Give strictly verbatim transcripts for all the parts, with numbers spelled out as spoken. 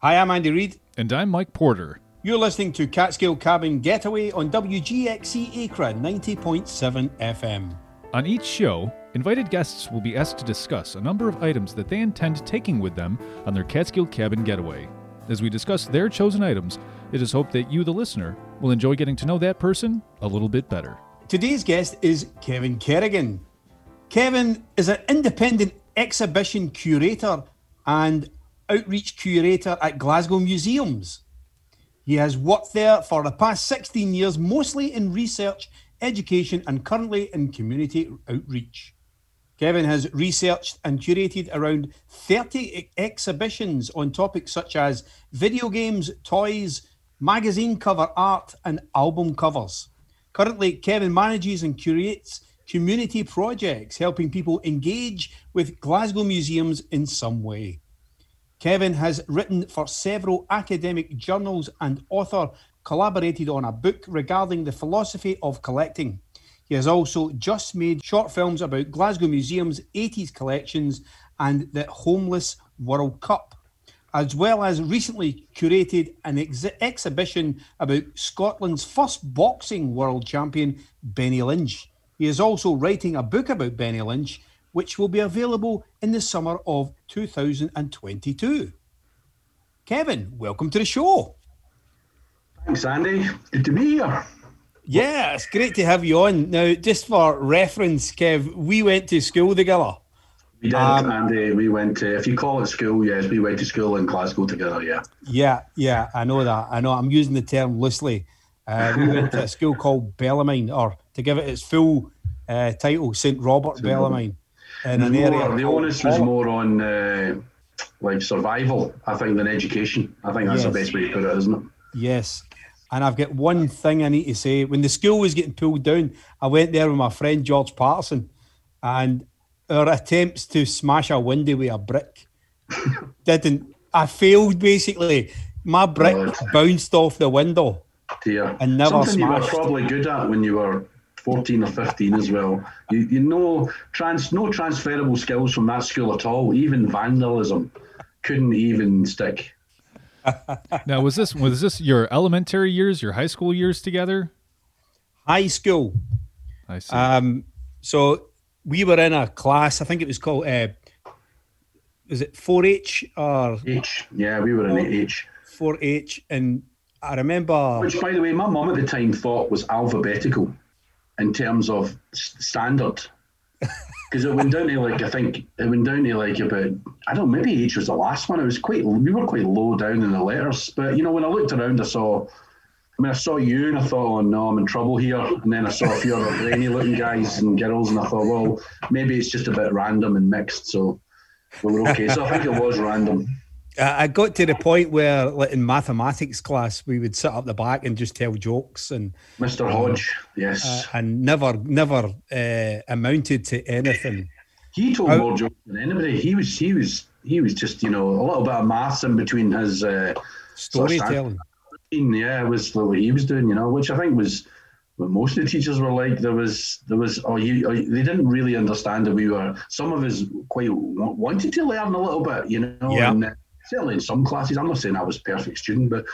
Hi, I'm Andy Reid. And I'm Mike Porter. You're listening to Catskill Cabin Getaway on W G X C Acra ninety point seven F M. On each show, invited guests will be asked to discuss a number of items that they intend taking with them on their Catskill Cabin Getaway. As we discuss their chosen items, it is hoped that you, the listener, will enjoy getting to know that person a little bit better. Today's guest is Kevin Kerrigan. Kevin is an independent exhibition curator and outreach curator at Glasgow Museums. He has worked there for the past sixteen years, mostly in research, education, and currently in community outreach. Kevin has researched and curated around thirty exhibitions on topics such as video games, toys, magazine cover art, and album covers. Currently, Kevin manages and curates community projects, helping people engage with Glasgow Museums in some way. Kevin has written for several academic journals and author collaborated on a book regarding the philosophy of collecting. He has also just made short films about Glasgow Museum's eighties collections and the Homeless World Cup, as well as recently curated an ex- exhibition about Scotland's first boxing world champion, Benny Lynch. He is also writing a book about Benny Lynch, which will be available in the summer of two thousand twenty-two. Kevin, welcome to the show. Thanks, Andy. Good to be here. Yeah, it's great to have you on. Now, just for reference, Kev, we went to school together. We did, um, Andy. We went to, if you call it school, yes, we went to school in Glasgow together, yeah. Yeah, yeah, I know that. I know, I'm using the term loosely. Uh, we went to a school called Bellarmine, or to give it its full uh, title, Saint Robert Bellarmine. In an more, area the onus was more on uh, like survival, I think, than education. I think that's yes. the best way to put it, isn't it? Yes. And I've got one thing I need to say. When the school was getting pulled down, I went there with my friend George Patterson, and our attempts to smash a window with a brick didn't. I failed, basically. My brick oh, bounced off the window dear. and never Something smashed. You were probably good at when you were fourteen or fifteen as well. You you know, trans no transferable skills from that school at all. Even vandalism couldn't even stick. Now, was this was this your elementary years, your high school years together? High school. I see. Um, so we were in a class. I think it was called. Uh, was it four H or H? Yeah, we were in H. four H, and I remember. Which, by the way, my mum at the time thought was alphabetical in terms of standard. Because it went down to like, I think it went down to like about, I don't know, maybe H was the last one. It was quite, we were quite low down in the letters. But, you know, when I looked around, I saw, I mean, I saw you and I thought, oh no, I'm in trouble here. And then I saw a few other brainy looking guys and girls and I thought, well, maybe it's just a bit random and mixed. So we were okay. So I think it was random. I got to the point where, like in mathematics class, we would sit up the back and just tell jokes and Mister Hodge, yes, uh, and never, never uh, amounted to anything. He told How, more jokes than anybody. He was, he was, he was just, you know, a little bit of maths in between his uh, storytelling. Yeah, it was what he was doing, you know, which I think was what most of the teachers were like. There was, there was, oh, you, oh, they didn't really understand that we were. Some of us quite wanted to learn a little bit, you know. Yeah. And, uh, certainly in some classes, I'm not saying I was a perfect student, but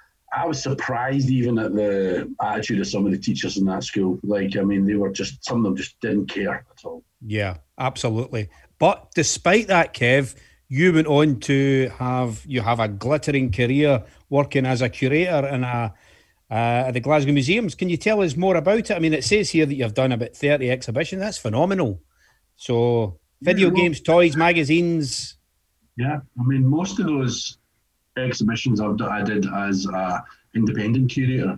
I was surprised even at the attitude of some of the teachers in that school. Like, I mean, they were just, some of them just didn't care at all. Yeah, absolutely. But despite that, Kev, you went on to have, you have a glittering career working as a curator in a, uh, at the Glasgow Museums. Can you tell us more about it? I mean, it says here that you've done about thirty exhibitions. That's phenomenal. So, video yeah, well, games, toys, magazines. Yeah, I mean, most of those exhibitions I've done, I did as an independent curator.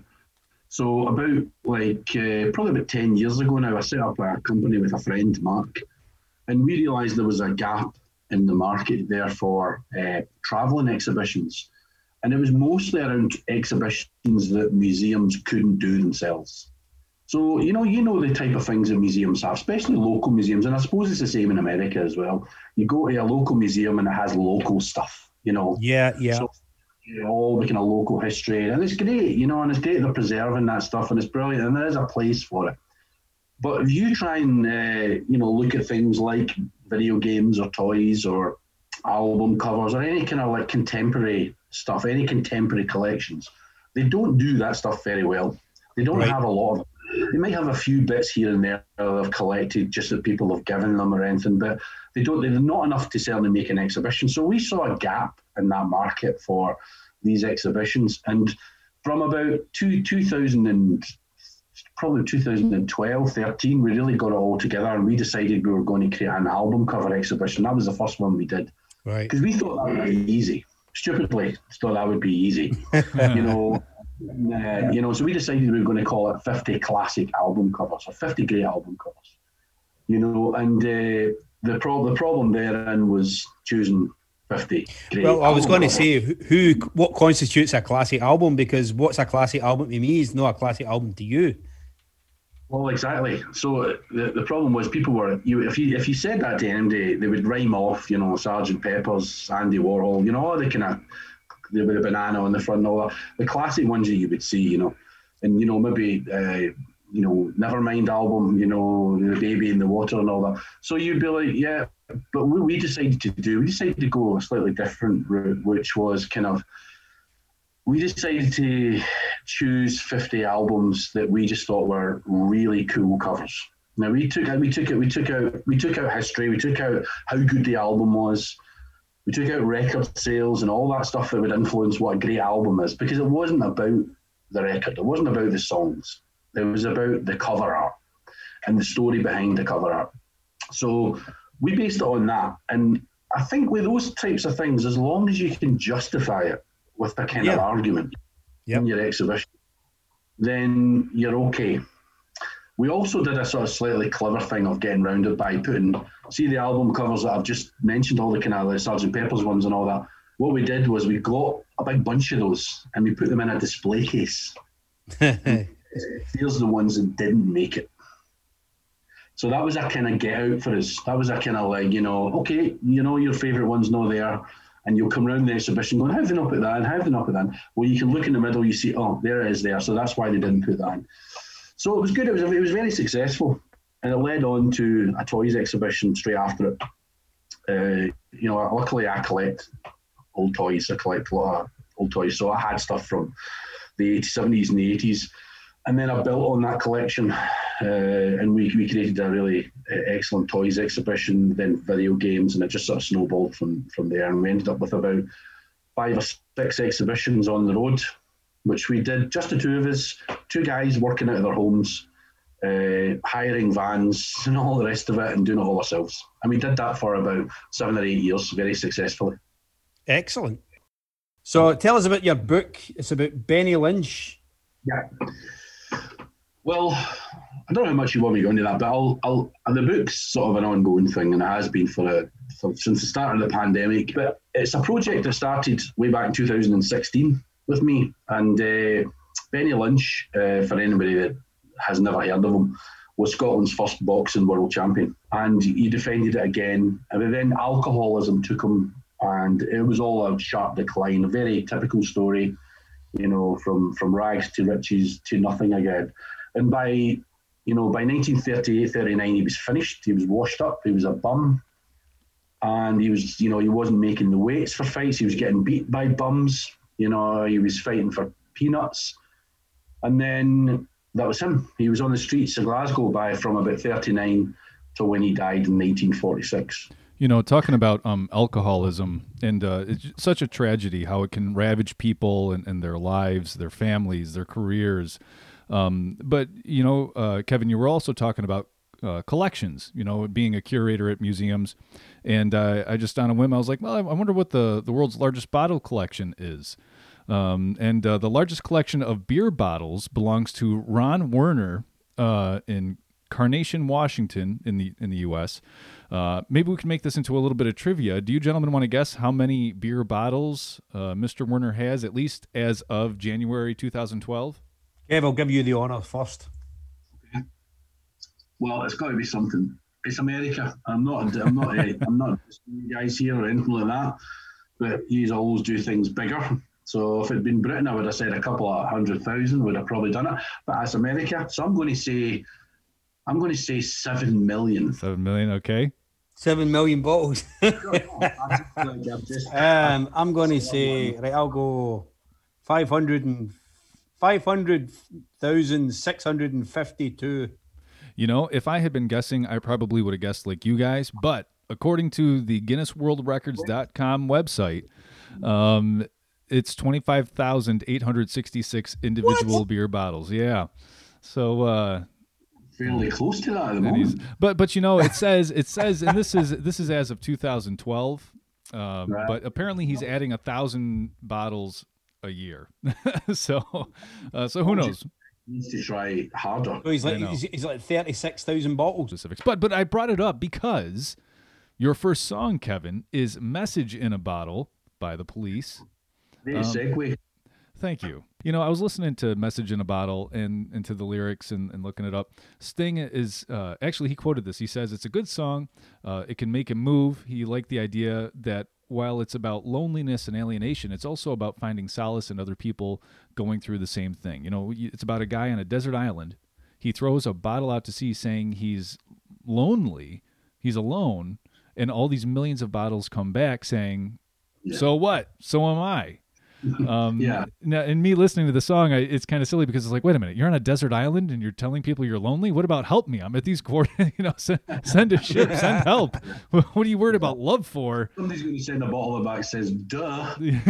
So about like uh, probably about ten years ago now, I set up a company with a friend, Mark, and we realised there was a gap in the market there for uh, travelling exhibitions. And it was mostly around exhibitions that museums couldn't do themselves. So, you know, you know the type of things that museums have, especially local museums, and I suppose it's the same in America as well. You go to a local museum and it has local stuff, you know. Yeah, yeah. So, you know, all the kind of local history, and it's great, you know, and it's great they're preserving that stuff, and it's brilliant, and there is a place for it. But if you try and, uh, you know, look at things like video games or toys or album covers or any kind of like contemporary stuff, any contemporary collections, they don't do that stuff very well. They don't Right. have a lot of, they might have a few bits here and there that they've collected just that people have given them or anything, but they don't, they're not enough to certainly make an exhibition. So we saw a gap in that market for these exhibitions. And from about two, 2000 and probably two thousand twelve, thirteen, we really got it all together and we decided we were going to create an album cover exhibition. That was the first one we did. Right. Because we thought that would be easy. Stupidly thought that would be easy. you know, uh, you know, so we decided we were going to call it fifty classic album covers or fifty great album covers. You know, and uh, the, pro- the problem therein was choosing fifty great Well, I was album going to covers. say who, who, what constitutes a classic album, because what's a classic album to me is not a classic album to you. Well, exactly. So the, the problem was people were you if you if you said that to anybody, they would rhyme off, you know, Sergeant Pepper's, Andy Warhol, you know, all the kind of the, with a banana on the front and all that. The classic ones that you would see, you know, and you know maybe uh, you know Nevermind album, you know, the Baby in the Water and all that. So you'd be like, yeah, but what we decided to do, we decided to go a slightly different route, which was kind of. We decided to choose fifty albums that we just thought were really cool covers. Now we took we took it we took out we took out history, we took out how good the album was, we took out record sales and all that stuff that would influence what a great album is, because it wasn't about the record, it wasn't about the songs, it was about the cover art and the story behind the cover art. So we based it on that, and I think with those types of things, as long as you can justify it with the kind Yeah. of argument Yep. in your exhibition, then you're okay. We also did a sort of slightly clever thing of getting round it by putting, see the album covers that I've just mentioned, all the kind of the Sergeant Pepper's ones and all that. What we did was we got a big bunch of those and we put them in a display case. Here's the ones that didn't make it. So that was a kind of get out for us. That was a kind of like, you know, okay, you know, your favourite one's not there. And you'll come around the exhibition going, how have they not put that in? How have they not put that in? Well, you can look in the middle, you see, oh, there it is there. So that's why they didn't put that in. So it was good. It was it was very successful. And it led on to a toys exhibition straight after it. Uh, you know, luckily I collect old toys. I collect a lot of old toys. So I had stuff from the seventies and the eighties. And then I built on that collection, uh, and we, we created a really uh, excellent toys exhibition, then video games, and it just sort of snowballed from, from there. And we ended up with about five or six exhibitions on the road, which we did, just the two of us, two guys working out of their homes, uh, hiring vans and all the rest of it, and doing it all ourselves. And we did that for about seven or eight years, very successfully. Excellent. So tell us about your book. It's about Benny Lynch. Yeah. Well, I don't know how much you want me to go into that, but I'll, I'll, the book's sort of an ongoing thing, and it has been for, a, for since the start of the pandemic. But it's a project that started way back in two thousand sixteen with me. And uh, Benny Lynch, uh, for anybody that has never heard of him, was Scotland's first boxing world champion. And he defended it again. And then alcoholism took him, and it was all a sharp decline, a very typical story, you know, from, from rags to riches to nothing again. And by, you know, by nineteen thirty-eight, thirty-nine, he was finished. He was washed up. He was a bum. And he was, you know, he wasn't making the weights for fights. He was getting beat by bums. You know, he was fighting for peanuts. And then that was him. He was on the streets of Glasgow by from about thirty-nine to when he died in nineteen forty-six. You know, talking about um, alcoholism, and uh, it's such a tragedy how it can ravage people and, and their lives, their families, their careers. Um, but, you know, uh, Kevin, you were also talking about uh, collections, you know, being a curator at museums. And uh, I just, on a whim, I was like, well, I wonder what the, the world's largest bottle collection is. Um, and uh, the largest collection of beer bottles belongs to Ron Werner uh, in Carnation, Washington, in the in the U S Uh, maybe we can make this into a little bit of trivia. Do you gentlemen want to guess how many beer bottles uh, Mister Werner has, at least as of January two thousand twelve? Kev, I'll give you the honour first. Okay. Well, it's got to be something. It's America. I'm not. I'm not. uh, I'm not guys here or anything like that. But you always do things bigger. So if it'd been Britain, I would have said a couple of hundred thousand. Would have probably done it. But it's America, so I'm going to say. I'm going to say seven million. Seven million, okay. Seven million bottles. I'm just- um, I'm going to say, right, I'll go five hundred and five hundred thousand six hundred fifty-two. You know, if I had been guessing, I probably would have guessed like you guys. But according to the Guinness World Records dot com website, um, it's twenty-five thousand eight hundred sixty-six individual What? beer bottles. Yeah. So, uh, fairly close to that at the and he's- moment. but but you know, it says it says, and this is this is as of two thousand twelve. Um, Right. But apparently, he's adding a thousand bottles a year. so, uh, so who knows? Needs to try harder. So he's I like know. he's, he's like thirty-six thousand bottles. Specifics. But but I brought it up because your first song, Kevin, is "Message in a Bottle" by The Police. Great Um, segue. Thank you. You know, I was listening to "Message in a Bottle" and into the lyrics and, and looking it up. Sting is uh, actually, he quoted this. He says it's a good song. Uh, it can make him move. He liked the idea that while it's about loneliness and alienation, it's also about finding solace in other people going through the same thing. You know, it's about a guy on a desert island. He throws a bottle out to sea saying he's lonely, he's alone, and all these millions of bottles come back saying, Yeah. so what? So am I. Um, Yeah. Now, and me listening to the song, I, it's kind of silly because it's like, wait a minute, you're on a desert island and you're telling people you're lonely. What about help me? I'm at these coordinates. You know, send, send a ship, send help. What are you worried about love for? Somebody's going to send a bottle back that says "duh."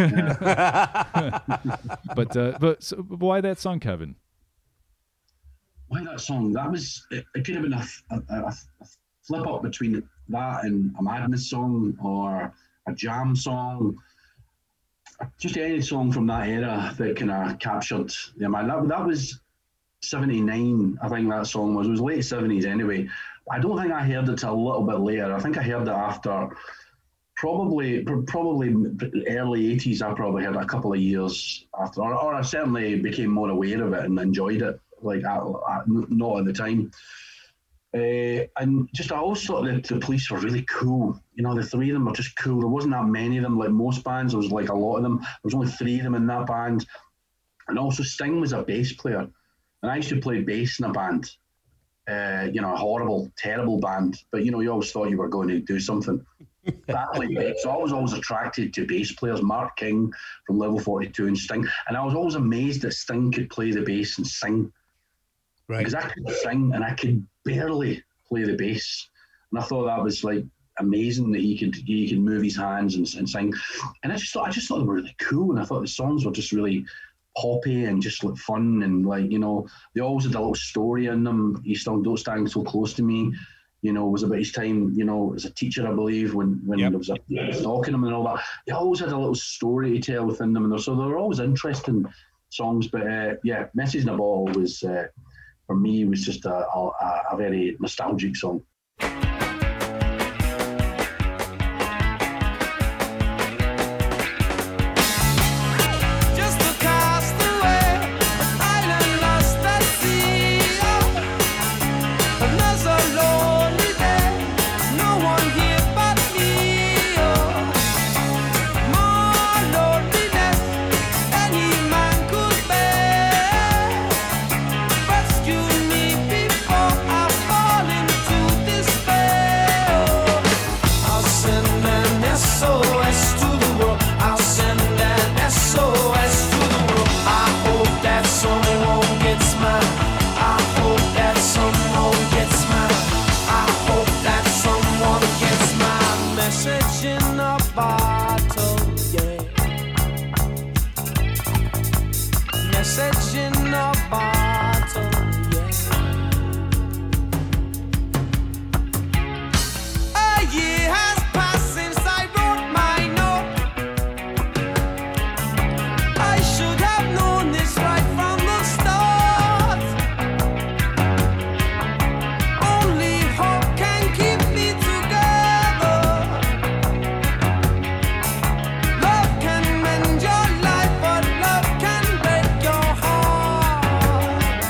But uh, but so, but why that song, Kevin? Why that song? That was it. It could have been a, a, a, a flip up between that and a Madness song or a Jam song. Just any song from that era that kind of captured the man. That, that was seventy-nine, I think that song was. It was late seventies anyway. I don't think I heard it till a little bit later. I think I heard it after probably probably early eighties. I probably heard it a couple of years after, or, or I certainly became more aware of it and enjoyed it, like at, at, not at the time. Uh, and just I always thought that the Police were really cool. You know, the three of them were just cool. There wasn't that many of them like most bands. There was like a lot of them. There was only three of them in that band. And also Sting was a bass player. And I used to play bass in a band. Uh, you know, a horrible, terrible band. But, you know, you always thought you were going to do something. But I played bass. So I was always attracted to bass players. Mark King from Level forty-two and Sting. And I was always amazed that Sting could play the bass and sing. Right. Because I could sing and I could barely play the bass, and I thought that was like amazing that he could he could move his hands and, and sing. And I just thought I just thought they were really cool, and I thought the songs were just really poppy and just like fun, and like, you know, they always had a little story in them. He sung "Don't Stand So Close to Me," you know, it was about his time, you know, as a teacher, I believe, when when Yep. there was a stalking him and all that. They always had a little story to tell within them, and so they were always interesting songs. But uh, yeah, "Message in a Bottle" was. Uh, For me, it was just a, a, a very nostalgic song. Just a castaway, island lost at sea. Another lonely day, no one here but me. More loneliness any man could bear. Rescue me before I fall into despair. I'll send an S O S to the world. I'll send an S O S to the world. I hope that someone gets mine. I hope that someone gets mine. I hope that someone gets my message in a bottle, yeah. Message in a bottle, yeah. A year has passed since I wrote my note. I should have known this right from the start. Only hope can keep me together. Love can mend your life, but love can break your heart.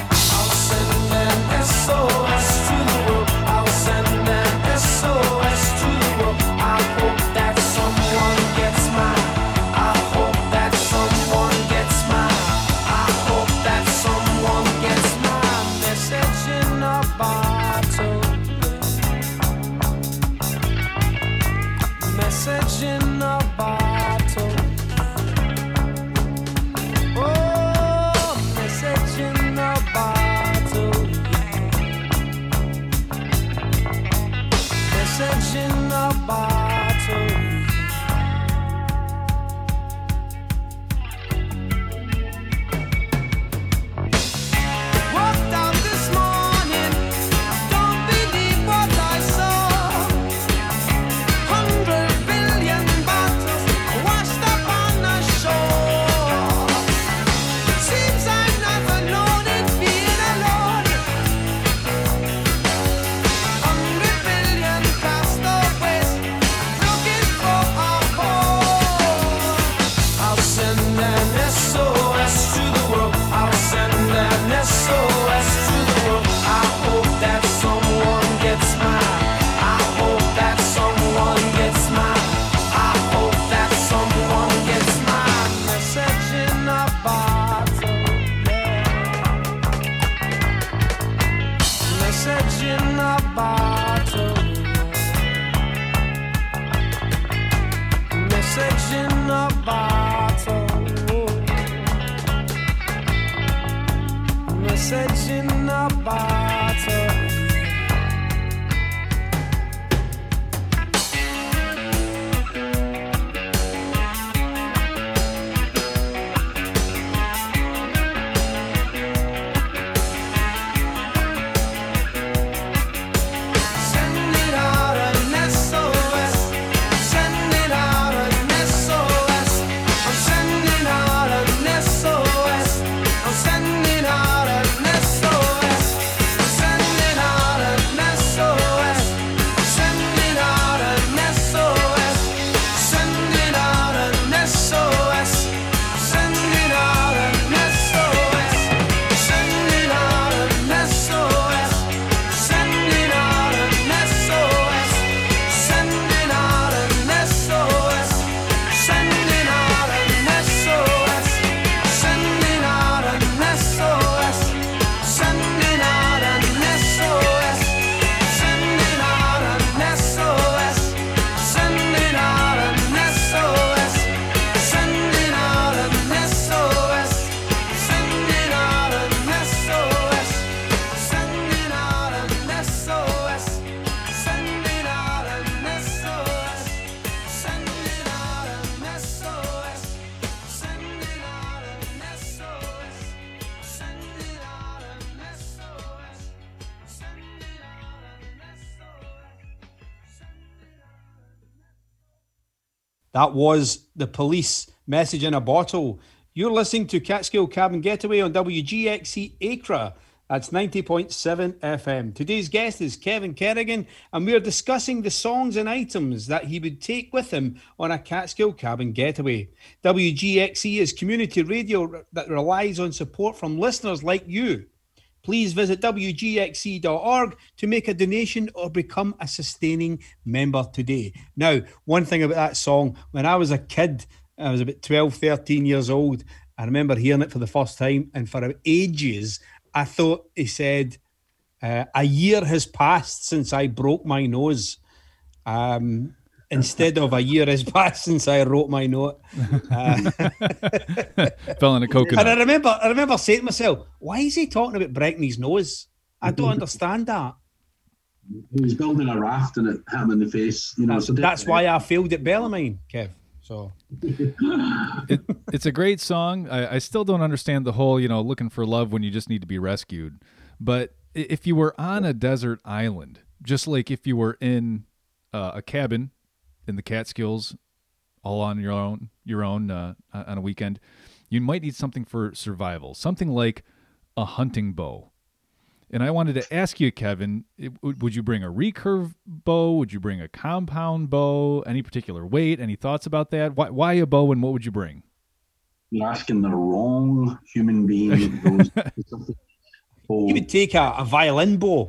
That was The Police, Message in a Bottle. You're listening to Catskill Cabin Getaway on W G X C Acra. That's ninety point seven F M. Today's guest is Kevin Kerrigan, and we're discussing the songs and items that he would take with him on a Catskill Cabin Getaway. W G X C is community radio that relies on support from listeners like you. Please visit W G X C dot org to make a donation or become a sustaining member today. Now, one thing about that song, when I was a kid, I was about twelve, thirteen years old, I remember hearing it for the first time, and for ages, I thought he said, uh, a year has passed since I broke my nose. Um, instead of a year has passed since I wrote my note. Uh, Fell in a coconut. and I remember, I remember saying to myself, why is he talking about breaking his nose? I don't understand that. He was building a raft and it hit him in the face. You know, That's, so that's why I failed at Bellarmine, Kev. So it, it's a great song. I, I still don't understand the whole, you know, looking for love when you just need to be rescued. But i- if you were on a desert island, just like if you were in uh, a cabin in the Catskills, all on your own, your own uh, on a weekend, you might need something for survival, something like a hunting bow. And I wanted to ask you, Kevin, it, would you bring a recurve bow? Would you bring a compound bow? Any particular weight? Any thoughts about that? Why, why a bow, and what would you bring? You're asking the wrong human being. Those, you would take a, a violin bow.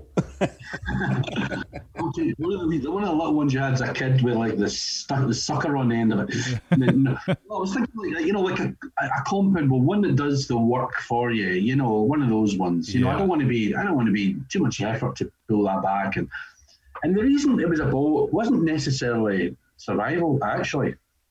Okay, one of the one of the little ones you had as a kid with like the stuck the sucker on the end of it. No, I was thinking like you know like a, a compound bow, one that does the work for you. You know, one of those ones. You know, Yeah. I don't want to be I don't want to be too much effort to pull that back. And and the reason it was a bow wasn't necessarily survival. Actually,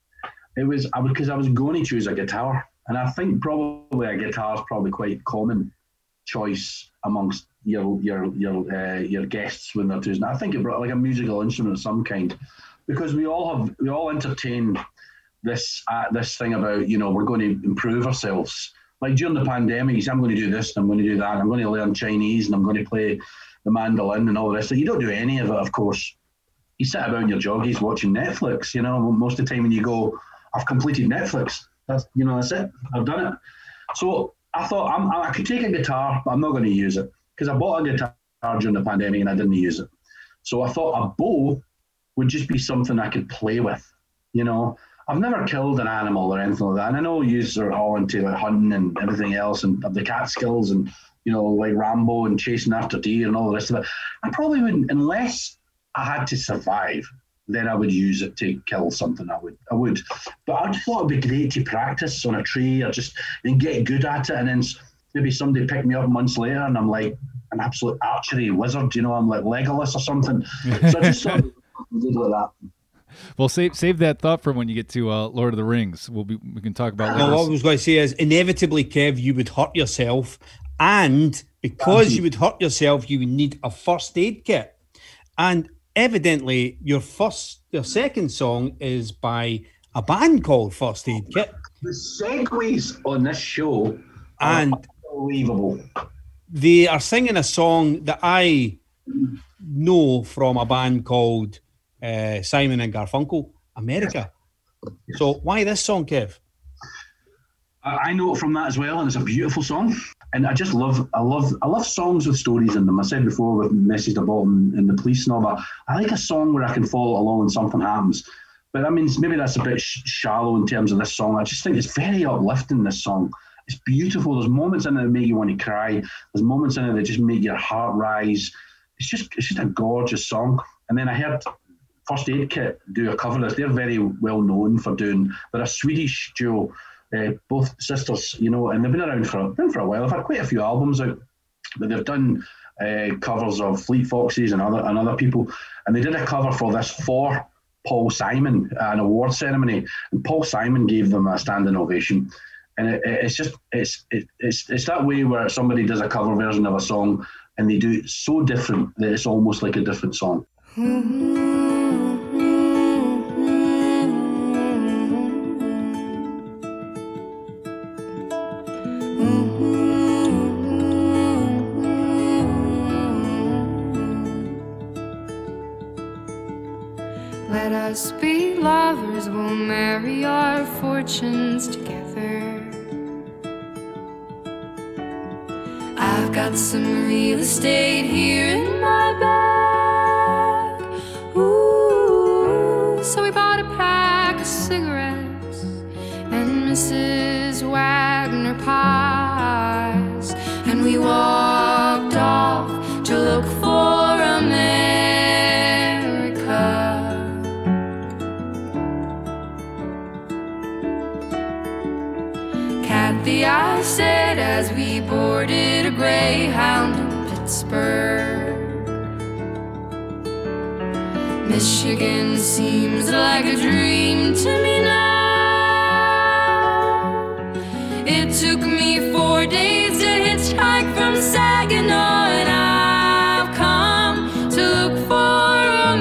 it was I because I was going to choose a guitar, and I think probably a guitar is probably quite common choice amongst your your your uh, your guests when they're choosing. I think it brought like a musical instrument of some kind, because we all have we all entertain this uh, this thing about you know we're going to improve ourselves. Like during the pandemic, you say, I'm going to do this and I'm going to do that. And I'm going to learn Chinese and I'm going to play the mandolin and all the rest. So you don't do any of it, of course. You sit about in your joggies watching Netflix. You know, most of the time when you go, I've completed Netflix. That's you know that's it. I've done it. So I thought I'm, I could take a guitar, but I'm not going to use it because I bought a guitar during the pandemic and I didn't use it. So I thought a bow would just be something I could play with. You know, I've never killed an animal or anything like that. And I know you are all into like hunting and everything else and have the Catskills and, you know, like Rambo and chasing after deer and all the rest of it. I probably wouldn't, unless I had to survive, then I would use it to kill something. I would, I would, but I just thought it'd be great to practice on a tree or just and get good at it, and then maybe somebody pick me up months later, and I'm like an absolute archery wizard. You know, I'm like Legolas or something. So I just sort of did like that. Well, save save that thought for when you get to uh, Lord of the Rings. We'll be we can talk about. No, what I was going to say is inevitably, Kev, you would hurt yourself, and because you would hurt yourself, you would need a first aid kit, and evidently, your first, your second song is by a band called First Aid Kit. The segues on this show are And unbelievable. they are singing a song that I know from a band called uh, Simon and Garfunkel, America. So why this song, Kev? I I know it from that as well, and it's a beautiful song. And I just love, I love, I love songs with stories in them. I said before with Message the Bottom and the Police and all that. I like a song where I can follow along and something happens. But I mean, maybe that's a bit sh- shallow in terms of this song. I just think it's very uplifting, this song. It's beautiful. There's moments in it that make you want to cry. There's moments in it that just make your heart rise. It's just, it's just a gorgeous song. And then I heard First Aid Kit do a cover of this. They're very well known for doing, they're a Swedish duo. Uh, both sisters, you know, and they've been around for been for a while. They've had quite a few albums out, but they've done uh, covers of Fleet Foxes and other and other people. And they did a cover for this for Paul Simon at an award ceremony, and Paul Simon gave them a standing ovation. And it, it, it's just it's it, it's it's that way where somebody does a cover version of a song and they do it so different that it's almost like a different song. Let us be lovers stars will marry our fortunes together. I've got some real estate here in my bag. Ooh, so we bought a pack of cigarettes and Missus Wagner pies, and we walked off to look for America. Kathy, I said as we boarded a Greyhound in Pittsburgh, Michigan seems like a dream to me now. It took me four days to hitchhike from Saginaw, and I've come to look for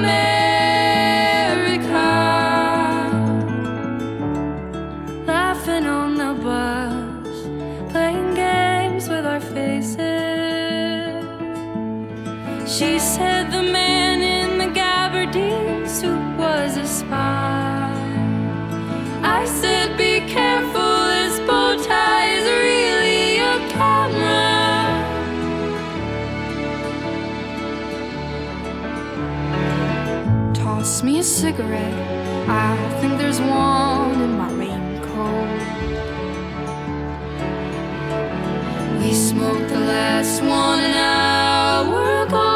America. Laughing on the bus, playing games with our faces. She said the man in the gabardine suit was a spy. I said, be careful, his bow tie is really a camera. Toss me a cigarette, I think there's one in my raincoat. We smoked the last one an hour ago.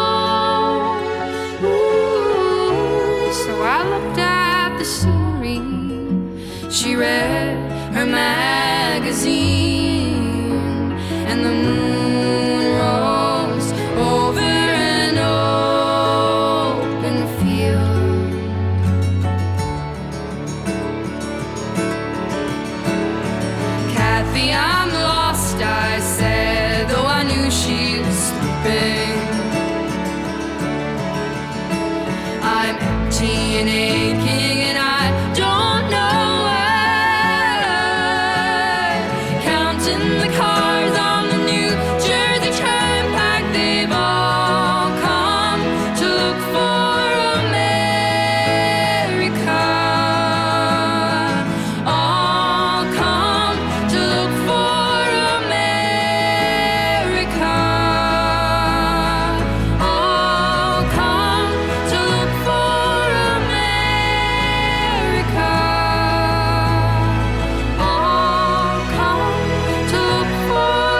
Ooh, so I looked at the scenery. She read her magazine, and the moon rose over an open field. Kathy, I'm lost, I said, though I knew she was sleeping. I'm empty and aching, and I don't know why. Counting the cars on the New Jersey Turnpike, they've all come to look for America. All come to look for America. All come to look for America. All come to look for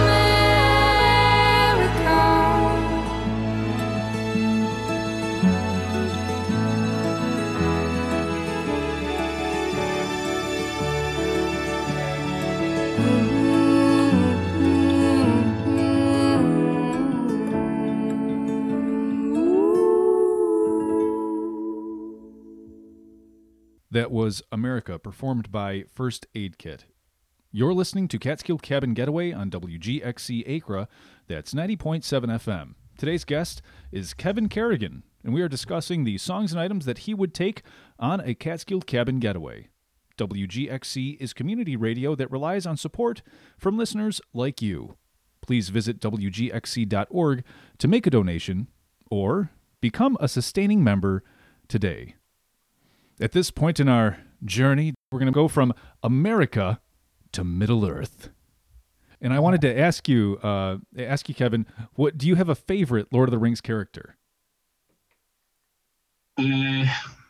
That was America, performed by First Aid Kit. You're listening to Catskill Cabin Getaway on W G X C Acra. That's ninety point seven F M. Today's guest is Kevin Kerrigan, and we are discussing the songs and items that he would take on a Catskill Cabin Getaway. W G X C is community radio that relies on support from listeners like you. Please visit W G X C dot org to make a donation or become a sustaining member today. At this point in our journey, we're going to go from America to Middle Earth. And I wanted to ask you, uh, ask you, Kevin, what do you have a favorite Lord of the Rings character? Uh,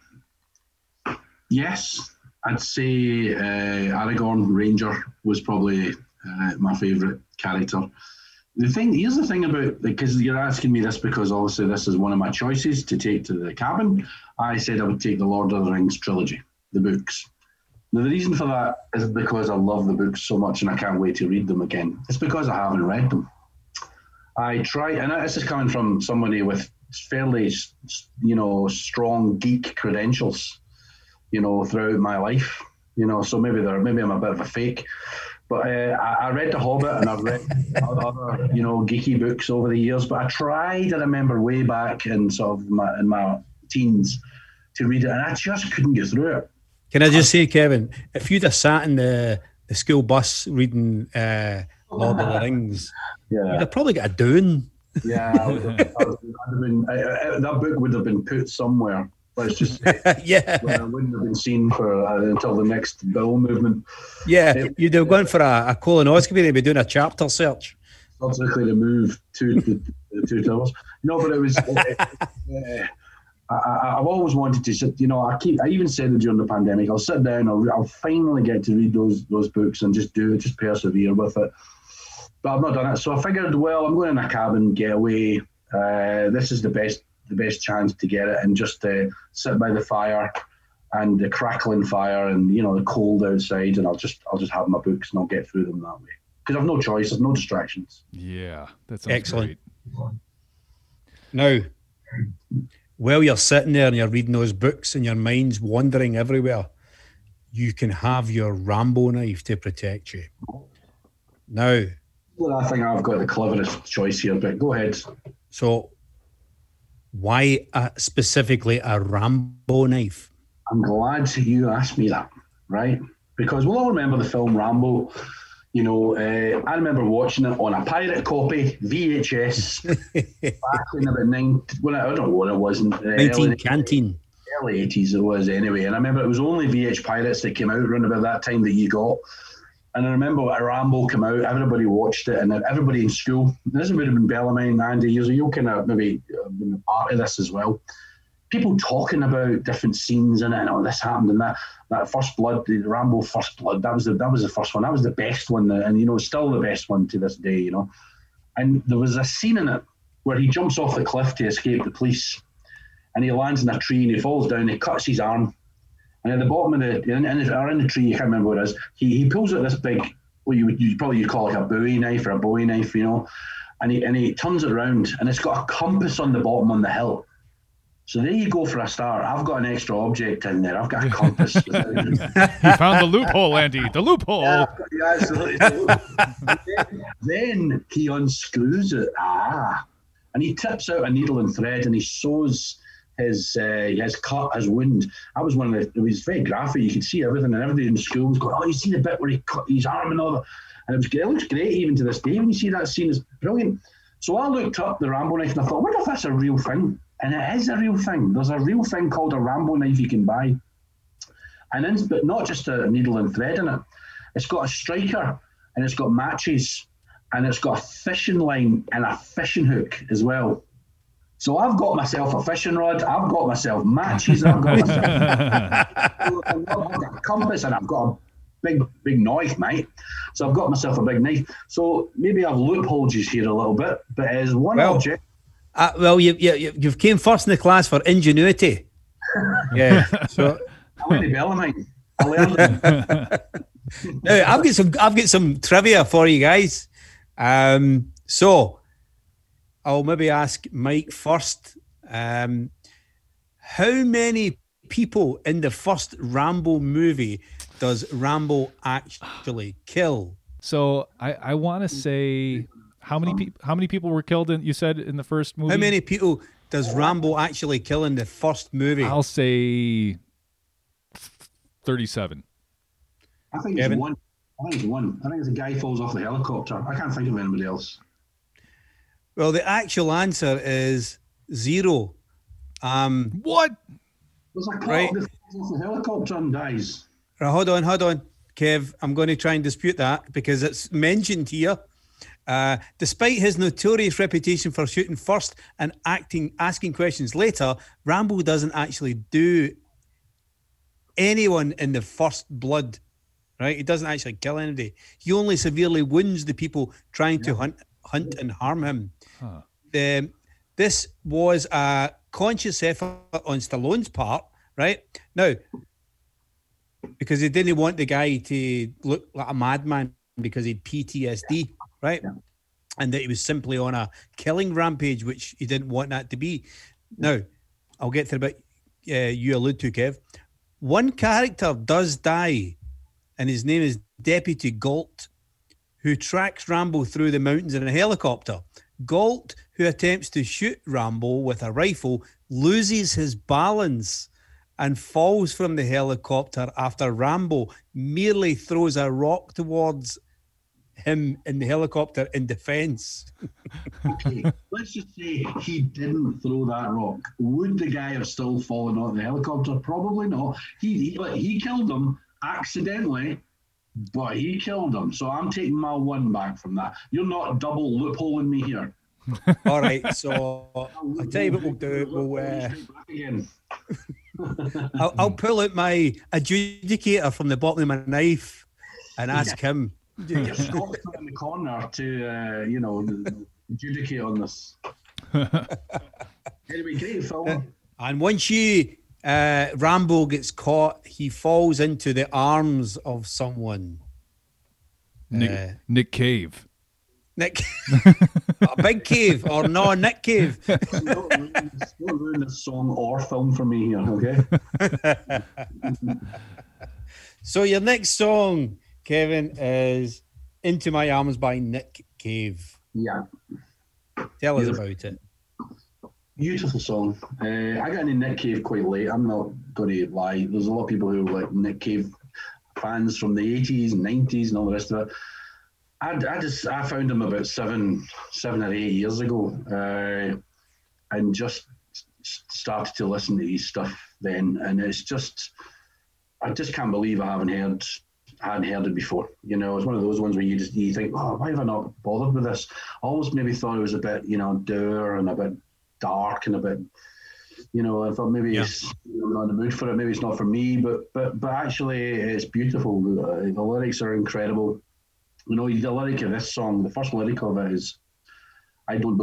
yes, I'd say uh, Aragorn Ranger was probably uh, my favourite character. The thing here's the thing about, because you're asking me this because obviously this is one of my choices to take to the cabin. I said I would take the Lord of the Rings trilogy, the books. Now, the reason for that is because I love the books so much and I can't wait to read them again. It's because I haven't read them. I try, and this is coming from somebody with fairly, you know, strong geek credentials, you know, throughout my life, you know, so maybe they're, maybe I'm a bit of a fake. But uh, I, I read The Hobbit and I've read other, you know, geeky books over the years. But I tried, I remember way back in sort of my, in my teens to read it, and I just couldn't get through it. Can I just say, Kevin, if you'd have sat in the, the school bus reading uh, Lord of the Rings, yeah, you'd have probably got a doon. Yeah, I would have, I would have been, I, I, that book would have been put somewhere Let's just say. Yeah. Well, I wouldn't have been seen for uh, until the next Bill movement. Yeah, It- you'd have gone for a, a colonoscopy and be doing a chapter search. Subsequently to move to the, the two towers. No, but it was. Uh, uh, I, I, I've always wanted to sit. You know, I keep. I even said it during the pandemic. I'll sit down. I'll, I'll finally get to read those those books and just do it. Just persevere with it. But I've not done it. So I figured, well, I'm going in a cabin getaway. Uh, this is the best the best chance to get it, and just uh, sit by the fire and the crackling fire, and you know the cold outside, and I'll just I'll just have my books and I'll get through them that way. Because I've no choice, I've no distractions. Yeah, that sounds Excellent. great. Now, while you're sitting there and you're reading those books and your mind's wandering everywhere, you can have your Rambo knife to protect you. Now, Well, I think I've got the cleverest choice here, but go ahead. so why uh, specifically a Rambo knife? I'm glad you asked me that, right? Because we'll all remember the film Rambo. You know, uh, I remember watching it on a pirate copy, V H S, back in about nine. Well, I don't know what it was. In, uh, nineteen early, Canteen. early eighties it was anyway. And I remember it was only V H Pirates that came out around about that time that you got. And I remember when Rambo came out, everybody watched it, and everybody in school. This would have been Bellarmine, Andy. You kind of maybe uh, been a part of this as well. People talking about different scenes in it, and oh, this happened, and that that First Blood, the Rambo First Blood, that was the that was the first one. That was the best one, and you know, still the best one to this day. You know, and there was a scene in it where he jumps off the cliff to escape the police, and he lands in a tree and he falls down. He cuts his arm. And at the bottom of the, in, in, or in the tree, I can't remember what it is, he, he pulls out this big, what you would you probably you'd call like a Bowie knife or a Bowie knife, you know, and he and he turns it around, and it's got a compass on the bottom on the hill. So there you go for a start. I've got an extra object in there. I've got a compass. You found the loophole, Andy. The loophole. Yeah, yeah, absolutely. then, then he unscrews it. Ah, and he tips out a needle and thread, and he sews his uh, his cut, his wound. That was one of the. It was very graphic. You could see everything, and everybody in the school was going, "Oh, you see the bit where he cut his arm and all that." And it was it looks great even to this day when you see that scene. It's brilliant. So I looked up the Rambo knife and I thought, I wonder if that's a real thing. And it is a real thing. There's a real thing called a Rambo knife you can buy, and in, but not just a needle and thread in it. It's got a striker, and it's got matches, and it's got a fishing line and a fishing hook as well. So I've got myself a fishing rod, I've got myself matches, I've got myself I've got a compass, and I've got a big, big knife, mate. So I've got myself a big knife. So maybe I've loopholed you here a little bit, but as one Well, object. Uh, well, you, you, you've came first in the class for ingenuity. Yeah. So I went to Bellarmine. I learned it. now I've got some. I've got some trivia for you guys. Um, so I'll maybe ask Mike first. Um, how many people in the first Rambo movie does Rambo actually kill? So I, I want to say how many people how many people were killed in you said in the first movie? How many people does Rambo actually kill in the first movie? I'll say thirty-seven. I think Kevin? it's one. I think it's one. I think it's a guy falls off the helicopter. I can't think of anybody else. Well, the actual answer is zero. Um, What? There's a cop Right. that falls off the helicopter and dies. Right, hold on, hold on, Kev. I'm going to try and dispute that because it's mentioned here. Uh, despite his notorious reputation for shooting first and acting, asking questions later, Rambo doesn't actually do anyone in the first Blood. Right? He doesn't actually kill anybody. He only severely wounds the people trying to hunt, hunt and harm him. Huh. Um, this was a conscious effort on Stallone's part, right? Now, because he didn't want the guy to look like a madman because he'd P T S D, right? Yeah. And that he was simply on a killing rampage, which he didn't want that to be. Now, I'll get to the bit uh, you allude to, Kev. One character does die, and his name is Deputy Galt, who tracks Rambo through the mountains in a helicopter. Galt, who attempts to shoot Rambo with a rifle, loses his balance and falls from the helicopter after Rambo merely throws a rock towards him in the helicopter in defence. Okay, let's just say he didn't throw that rock. Would the guy have still fallen off the helicopter? Probably not. He he, he killed him accidentally, but he killed him. So I'm taking my one back from that. You're not double loopholing me here. All right, so I'll tell you what we'll do. We'll, uh, again. I'll, I'll pull out my adjudicator from the bottom of my knife and ask him. Get Scott in the corner to, uh, you know, adjudicate on this. Anyway, great film. And once you, uh, Rambo gets caught, he falls into the arms of someone. Nick, Uh, Nick Cave. Nick, a big cave or no, Nick Cave. Don't ruin, don't ruin this song or film for me here, okay? So your next song, Kevin, is "Into My Arms" by Nick Cave. Yeah. Tell us Yeah. about it. Beautiful song. Uh, I got into Nick Cave quite late. I'm not going to lie. There's a lot of people who are like Nick Cave fans from the eighties and nineties and all the rest of it. I, I just I found him about seven seven or eight years ago, uh, and just s- started to listen to his stuff then, and it's just I just can't believe I haven't heard hadn't heard it before. You know, it's one of those ones where you just you think, oh, why have I not bothered with this? Almost maybe thought it was a bit, you know, dour and a bit dark and a bit, you know, I thought maybe Yeah. it's you know, I'm not in the mood for it. Maybe it's not for me, but but but actually, it's beautiful. The, the lyrics are incredible. You know, the lyric of this song, the first lyric of it is, "I don't